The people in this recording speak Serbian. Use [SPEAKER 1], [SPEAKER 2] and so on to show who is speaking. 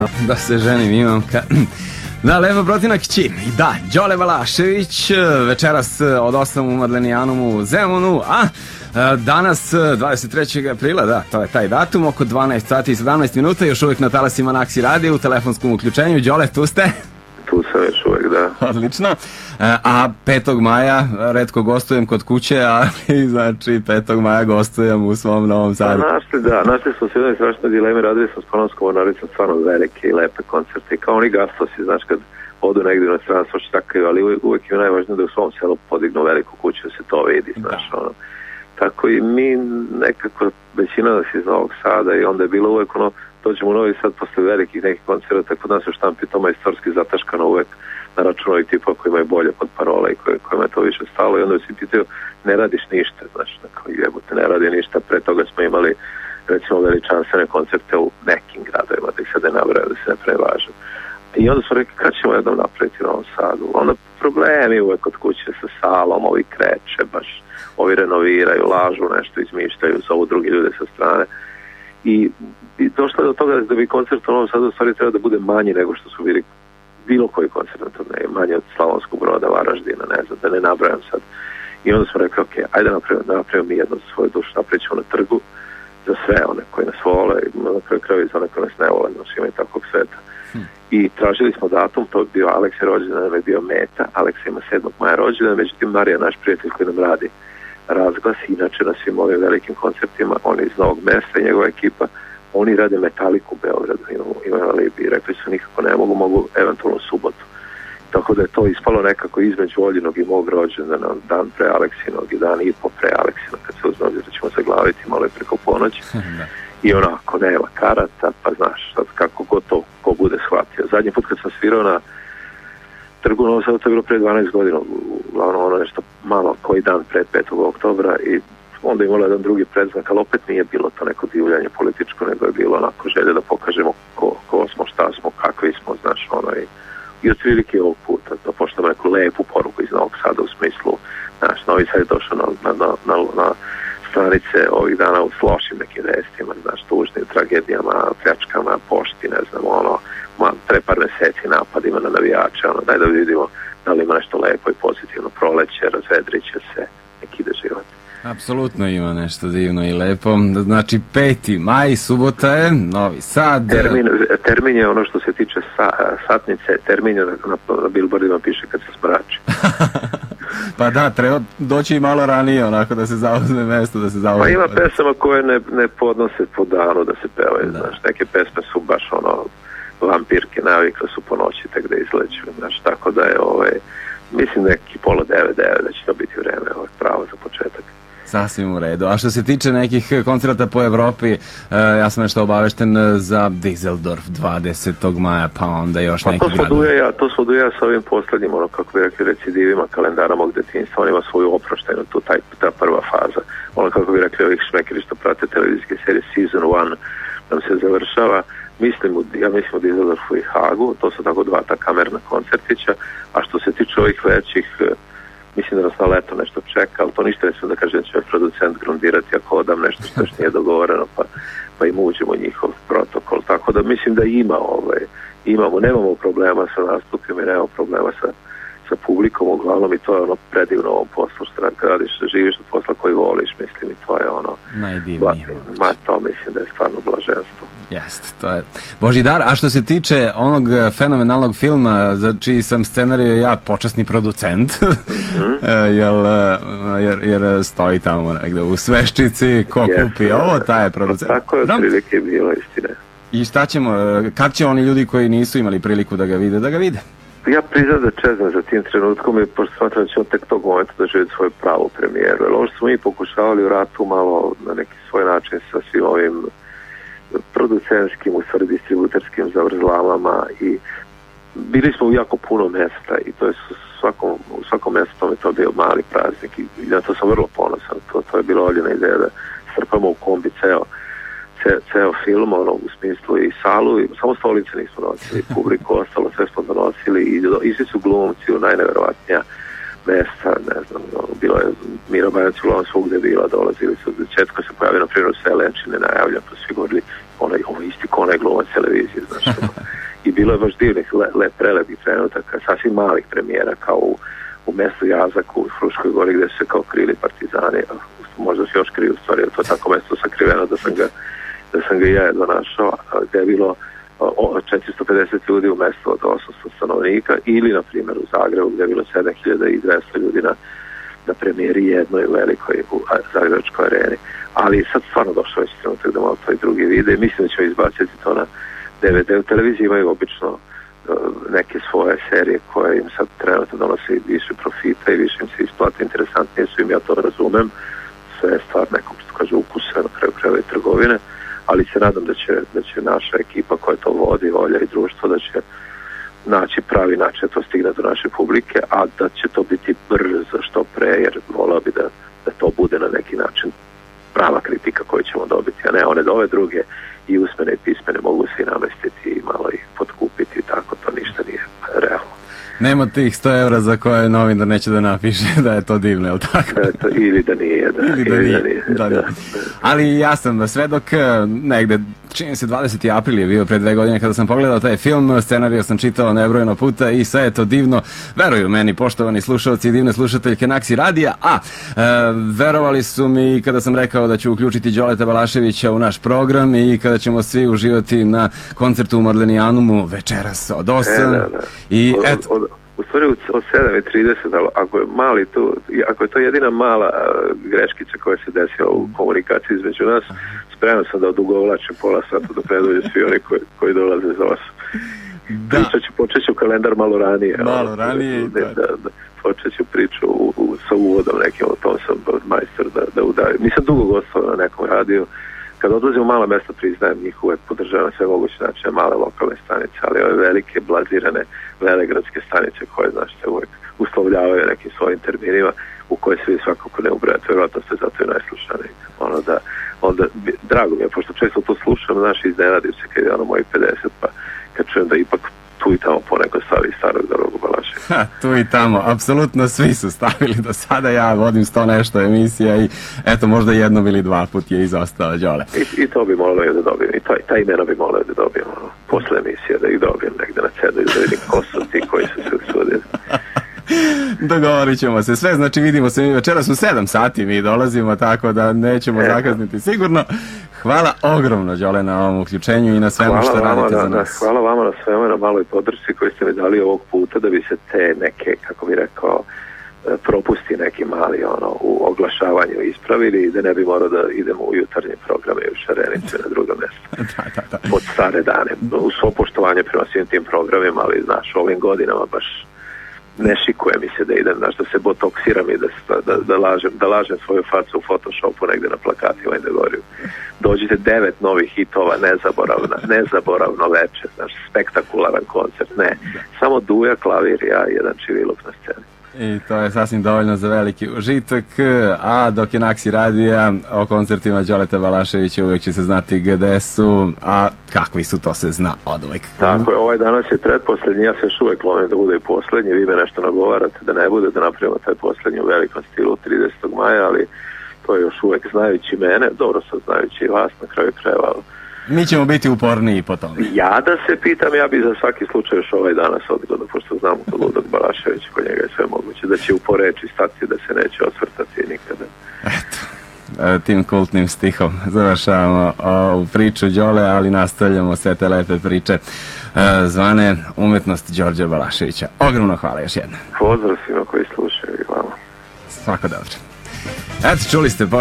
[SPEAKER 1] Da se ženim imam Da, Lepa protivna kći. I da, Đole Balašević večeras od 8 u Madlenijanumu u Zemunu, a danas 23. aprila, da, to je taj datum, oko 12 sati i 17 minuta, još uvijek na talasima Naksi radio u telefonskom uključenju. Đole, tu ste?
[SPEAKER 2] Tu sam još uvijek, da.
[SPEAKER 1] Odlično. A 5. maja retko gostujem kod kuće, ali znači 5. maja gostujem u svom Novom Sadu.
[SPEAKER 2] Našli smo se u jednoj strašnoj dilemi, radili smo s Panonskom Mornaricom stvarno velike i lepe koncerte, kao oni gastosi, znaš, kad odu negdje na stranstvo štakaju, ali uvijek je najvažnije da u svom selu podignu veliku kuću, da se to vidi, znaš, ono. Tako i mi nekako, većina nas iz Novog Sada i onda je bilo uvijek ono, dođemo u Novi Sad posle velikih nekih koncerta, kod nas u štampi to majstorski zataškano uvek na račun ovih tipa koji imaju bolje pod parole i kojima je to više stalo i onda si pitaju, ne radiš ništa, znači, jebote, ne radi ništa, pre toga smo imali recimo veličanstvene koncerte u nekim gradovima, da ih sad ne nabraju, da se ne prevažu. I onda smo rekli, kad ćemo jednom napraviti u Novom Sadu? Onda problemi uvek kod kuće sa salom, ovi kreće, baš ovi renoviraju, lažu nešto, izmišljaju, zovu drugi ljude sa strane. I došlo je do toga da bi koncert u Novom Sadu u stvari treba da bude manji nego što su bili bilo koji koncert na turneji, manje od Slavonskog Broda, Varaždina, ne znam, da ne nabrajam sad. I onda smo rekli, ok, ajde da napravimo mi jedno za svoju dušu, napravit ćemo na trgu za sve one koji nas vole i na kraju kraju za one koji nas ne vole, znači ima i takvog sveta. I tražili smo datum, to je bio Aleksa rođendan, nam je bio Meta, Aleksa ima 7. maja rođendan, međutim Marija, naš prijatelj koji nam radi razglas, inače na svim ovim velikim koncertima, on je iz Novog Mesta i njegova ekipa, oni rade Metaliku u Beogradu, imaju alibi i rekli su nikako ne mogu eventualno subotu. Tako da je to ispalo nekako između Oljinog i mog rođendana, dan pre Aleksinog i dan i po pre Aleksinog, kad se uzme obzir da ćemo se glaviti malo i preko ponoći. I onako, nema karata, pa znaš, sad kako god to ko bude shvatio. Zadnji put kad sam svirao na Trgu Novom Sadu, to je bilo pre 12 godina, uglavnom ono nešto malo koji dan pred 5. oktobra i onda imalo jedan drugi predznak, ali opet nije bilo to neko divljanje političko, nego je bilo onako želje da pokažemo ko smo, šta smo, kakvi smo, znaš, ono i otprilike ovog puta, da pošljamo neku lepu poruku iz Novog Sada u smislu, znaš, Novi Sad je došao na stranice ovih dana s lošim nekim vestima, znaš, tužnim tragedijama, pljačkama, pošti, ne znam, ono, pre par meseci napadima na navijače, ono, daj da vidimo da li ima nešto lepo i pozitivno, proleće, razvedrit će se, neki ide život.
[SPEAKER 1] Apsolutno ima nešto divno i lepo. Znači 5. maj, subota je, Novi Sad.
[SPEAKER 2] Termin je ono što se tiče satnice, termin je na billboardima piše kad se smrači.
[SPEAKER 1] Pa da, treba doći i malo ranije, onako da se zauzme mesto, da se zauzme.
[SPEAKER 2] Pa ima pesama koje ne podnose po danu da se pevaju, znaš, neke pesme su baš ono vampirke, navikle su po noći tek da izleću, znaš, tako da je mislim neki 8:30 da će to biti vreme pravo za početak.
[SPEAKER 1] Sasvim u redu. A što se tiče nekih koncerata po Evropi, ja sam nešto obavešten za Düsseldorf 20. maja, pa onda još neki gradovi.
[SPEAKER 2] To smo duja sa ovim poslednjim, ono kako bi rekli, recidivima kalendara mog detinjstva, on ima svoju oproštajnu, ta prva faza. Ono kako bi rekli ovih šmekeri što prate televizijske serije, Season 1 nam se završava. Ja mislim u Düsseldorfu i Hagu, to su tako 2 ta kamerna koncertića, a što se tiče ovih većih, mislim da nas na leto nešto čeka, ali to ništa ne sam da kažem da će producent grundirati ako odam nešto što još nije dogovoreno, pa im uđemo njihov protokol. Tako da mislim da nemamo problema sa nastupima i nemamo problema sa publikom, uglavnom i to je ono predivno u ovom poslu, što radiš, živiš od posla koji voliš, mislim, i to je ono
[SPEAKER 1] najdivnije.
[SPEAKER 2] To mislim da je stvarno blaženstvo.
[SPEAKER 1] Jeste, to je Božji dar. A što se tiče onog fenomenalnog filma za čiji sam scenario ja počasni producent, jer stoji tamo negde u sveščici, ko kupi ovo, taj je producent.
[SPEAKER 2] Tako je otprilike bilo, istine.
[SPEAKER 1] I šta ćemo, kad će oni ljudi koji nisu imali priliku da ga vide?
[SPEAKER 2] Ja priznam da čezam za tim trenutkom i pošto smatram da će on tek tog momenta doživjeti svoju pravu premijeru. Jer ovo što smo mi pokušavali u ratu malo na neki svoj način sa svim ovim producentskim, u stvari distributerskim zavrzlamama i bili smo u jako puno mesta i to je u svakom mjestu tome to bio mali praznik i na to sam vrlo ponosan. To je bila Oljina ideja da strpamo u kombi ceo film, ono, u smislu i salu, i samo stolice nismo nosili, publiku ostalo, sve smo donosili i išli su glumci u najneverovatnija mesta, ne znam, bilo je Mira Bajac uglavnom svugde bila, dolazili su, Četko se pojavio na primjer u sve Lenčine, najavlja, pa svi govorili, on ovo isti konaj glumac televizije, znaš. I bilo je baš divnih, prelepih trenutaka, sasvim malih premijera, kao u mestu Jazak u Fruškoj gori gde su se kao krili partizani, možda se još kriju u stvari, to tako mesto sakriveno da sam ga i ja jedno našao, gde je bilo 450 ljudi u mestu od 800 stanovnika, ili na primjer u Zagrebu gde je bilo 7200 ljudi na premijeri jednoj velikoj u Zagrebačkoj areni. Ali sad stvarno došao već trenutak da malo to i drugi vide. Mislim da ćemo izbaciti to na DVD. U televiziji imaju obično neke svoje serije koje im sad trenutno donose više profita i više im se isplati, interesantnije su im, ja to razumem, sve je stvar nekog što kaže ukusa na kraju krajeva i trgovine, ali se nadam da će naša ekipa koja to vodi, volja i društvo, da će naći pravi način da to stigne do naše publike, a da će to biti brzo što pre, jer volao bi da to bude na neki način prava kritika koju ćemo dobiti, a ne one ove druge i usmene i pismene mogu se i namestiti i malo ih potkupiti i tako, to ništa nije realno.
[SPEAKER 1] Nema tih 100 evra za koje novinar neće da napiše da je to divno, je li tako?
[SPEAKER 2] Ili da nije,
[SPEAKER 1] da. Ali ja sam svedok, negde, čini se 20. april je bio pre 2 godine kada sam pogledao taj film, scenariju sam čitao nebrojeno puta i sve je to divno. Veruju meni, poštovani slušalci i divne slušateljke Naksi radija, verovali su mi kada sam rekao da ću uključiti Đoleta Balaševića u naš program i kada ćemo svi uživati na koncertu u Marlenijanumu večeras od 8. I eto.
[SPEAKER 2] U stvari od 7:30, ali ako je mali tu, ako je to jedina mala greškica koja se desila u komunikaciji između nas, spreman sam da odugovlačim pola sata dok ne dođe svi oni koji dolaze za vas. Počet ću kalendar malo ranije. Počet ću priču sa uvodom nekim, o tom sam majstor da udavim. Nisam dugo gostovao na nekom radiju. Kad odlazim u mala mesta, priznajem, njih uvek podržavam sve moguće načine, male lokalne stanice, ali ove velike, blazirane, velegradske stanice koje, znaš, se uvek uslovljavaju nekim svojim terminima u koje se vi svakako ne ubrajate, vjerojatno ste zato i najslušaniji. Onda, drago mi je, pošto često to slušam, znaš, iznenadim se kad je mojih 50, pa kad čujem da ipak tu i tamo poneko stavi starog Drogu Balaševića.
[SPEAKER 1] Tu i tamo, apsolutno svi su stavili do sada, ja vodim 100 nešto emisija i eto, možda jednom ili 2 put je izostao Đole.
[SPEAKER 2] I to bi molio da dobijem, i ta imena bi molio da dobijem, posle emisije da ih dobijem negde na cedu, da vidim ko su ti koji su se usudili.
[SPEAKER 1] Dogovorit ćemo se sve, znači vidimo se mi večeras u 7 sati mi dolazimo, tako da nećemo zakazniti sigurno. Hvala ogromno, Đole, na ovom uključenju i na svemu što radite za nas.
[SPEAKER 2] Hvala vama na svemu, na maloj podršci koju ste mi dali ovog puta da bi se te neke, kako bi rekao, propusti neki mali u oglašavanju ispravili i da ne bi morao da idemo u jutarnje programe i u šarenice na drugo mjesto. Da. Pod stare dane. U svo poštovanje prema svim tim programima, ali znaš, ovim godinama baš ne šikuje mi se da idem, znaš, da se botoksiram i da lažem svoju facu u Photoshopu negde na plakatima i da govorim. Dođite 9 novih hitova, nezaboravno veče, znaš, spektakularan koncert, ne. Samo Duja, klavir, ja i jedan Čiviluk na sceni.
[SPEAKER 1] I to je sasvim dovoljno za veliki užitak, a dok je Naksi radija o koncertima Đoleta Balaševića uvijek će se znati gde su, a kakvi su, to se zna oduvek.
[SPEAKER 2] Tako je, ovaj danas je predposlednji, ja se još uvijek lovim da bude i poslednji, vi me nešto nagovarate da ne bude, da napravimo taj poslednji u velikom stilu 30. maja, ali to je još uvijek znajući mene, dobro sad znajući i vas na kraju krajeva.
[SPEAKER 1] Mi ćemo biti uporniji po tome.
[SPEAKER 2] Ja da se pitam, ja bi za svaki slučaj još ovaj danas odgoda, pošto znam kod Ludog Balaševića, kod njega je sve moguće, da će u poreči stati, da se neće osvrtati nikada.
[SPEAKER 1] Eto, tim kultnim stihom završavamo ovu priču Đole, ali nastavljamo sve te lepe priče zvane Umetnost Đorđa Balaševića. Ogromno hvala još jednom.
[SPEAKER 2] Pozdrav svima koji slušaju i vama.
[SPEAKER 1] Svako dobro. Eto, čuli ste